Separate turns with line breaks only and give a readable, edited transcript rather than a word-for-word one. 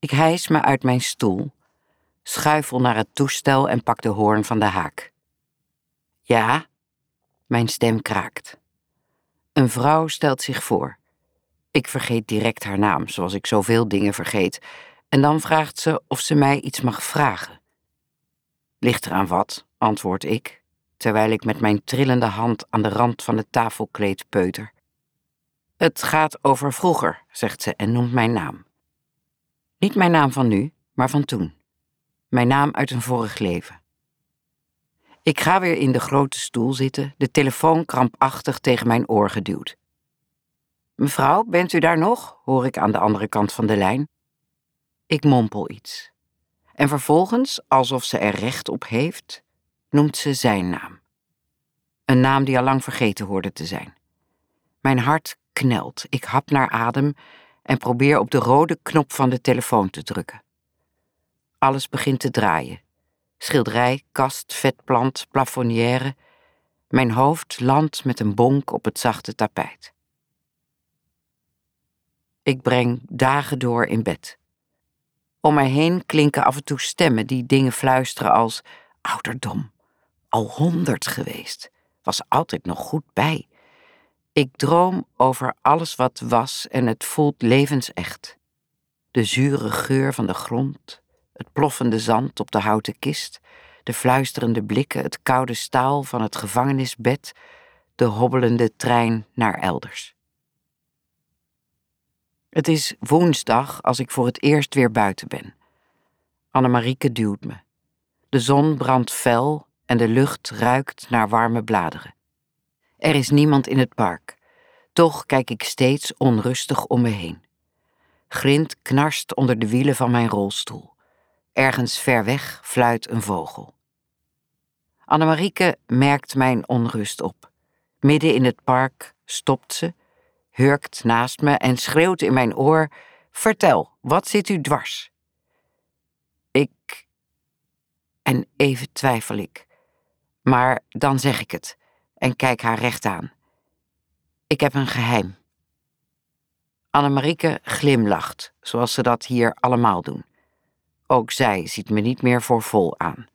Ik hijs me uit mijn stoel, schuifel naar het toestel en pak de hoorn van de haak. Ja, mijn stem kraakt. Een vrouw stelt zich voor. Ik vergeet direct haar naam, zoals ik zoveel dingen vergeet. En dan vraagt ze of ze mij iets mag vragen. Ligt eraan wat, antwoord ik, terwijl ik met mijn trillende hand aan de rand van het tafelkleed peuter. Het gaat over vroeger, zegt ze en noemt mijn naam. Niet mijn naam van nu, maar van toen. Mijn naam uit een vorig leven. Ik ga weer in de grote stoel zitten, de telefoon krampachtig tegen mijn oor geduwd. Mevrouw, bent u daar nog? Hoor ik aan de andere kant van de lijn. Ik mompel iets. En vervolgens, alsof ze er recht op heeft, noemt ze zijn naam. Een naam die al lang vergeten hoorde te zijn. Mijn hart knelt, ik hap naar adem en probeer op de rode knop van de telefoon te drukken. Alles begint te draaien. Schilderij, kast, vetplant, plafonnière. Mijn hoofd landt met een bonk op het zachte tapijt. Ik breng dagen door in bed. Om mij heen klinken af en toe stemmen die dingen fluisteren als ouderdom, al 100 geweest, was altijd nog goed bij. Ik droom over alles wat was en het voelt levensecht. De zure geur van de grond, het ploffende zand op de houten kist, de fluisterende blikken, het koude staal van het gevangenisbed, de hobbelende trein naar elders. Het is woensdag als ik voor het eerst weer buiten ben. Annemarieke duwt me. De zon brandt fel en de lucht ruikt naar warme bladeren. Er is niemand in het park. Toch kijk ik steeds onrustig om me heen. Grind knarst onder de wielen van mijn rolstoel. Ergens ver weg fluit een vogel. Annemarieke merkt mijn onrust op. Midden in het park stopt ze, hurkt naast me en schreeuwt in mijn oor: vertel, wat zit u dwars? En even twijfel ik. Maar dan zeg ik het en kijk haar recht aan. Ik heb een geheim. Annemarieke glimlacht, zoals ze dat hier allemaal doen. Ook zij ziet me niet meer voor vol aan.